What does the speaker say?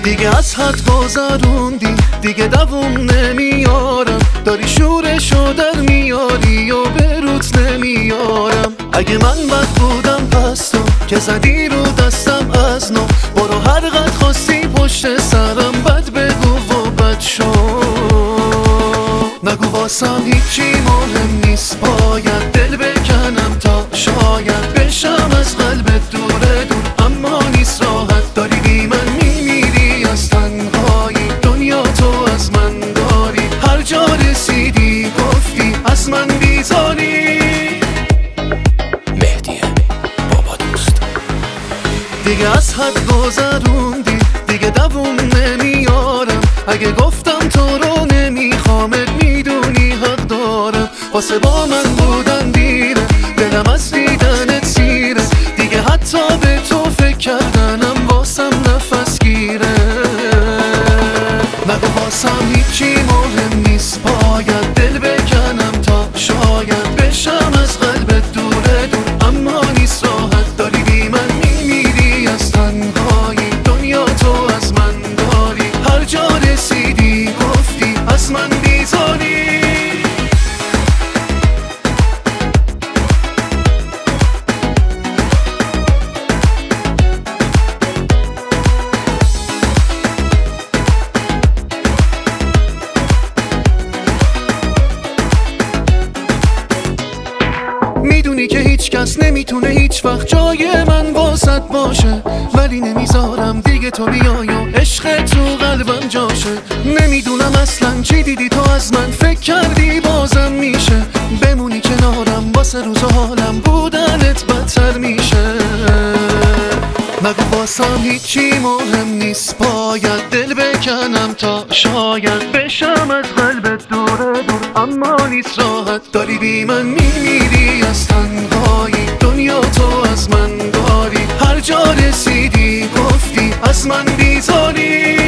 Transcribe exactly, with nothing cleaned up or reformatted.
دیگه از حد گذروندی، دیگه دووم نمیارم. داری شورشو در میاری و به روت نمیارم. اگه من بد بودم پس تو که زدی رو دستم از نو. برو هر قد خواستی پشت سرم بد بگو و بد شو. نگو واسم هیچی مهم نیست، باید دل بکنم تا شاید بشم از قلبت دور دور، اما نیست راحت. داری بی من میمیری از تنهایی، دنیا تو از من داری. هر جا رسیدی گفتی از من بیزاری. مهدی بابا دوست، دیگه از حد گذروندی، دیگه دووم نمیارم. اگه گفتم تو رو نمیخوامت میدونی حق دارم. واسه با من بودن دیره، دلم از دیدنت سیره. دیگه حتی به تو فکر کردنم واسم نفس گیره. نگو واسم هیچی مهم نیست، باید دل بکنم تا شاید بشم از قلبت دور دور، اما نیست راحت. داری بی من میمیری از تنهایی، دنیا تو از من داری. هر جا رسیدی گفتی از من بیزاری. میدونی که هیچ کس نمیتونه هیچ وقت جای من واسط باشه، ولی نمیذارم دیگه تو بیای و عشق تو قلبم جاشه. نمیدونم اصلا چی دیدی تو از من، فکر کردی بازم میشه بمونی کنارم. واسه روز و حالم بودنت بدتر میشه. نگو واسم هیچی مهم نیست، باید دل بکنم تا شاید بشم از قلبت دور دور، اما نیست راحت. داری بی من میمیری از تنهایی، دنیا تو از من داری. هر جا رسیدی گفتی از من بیزاری.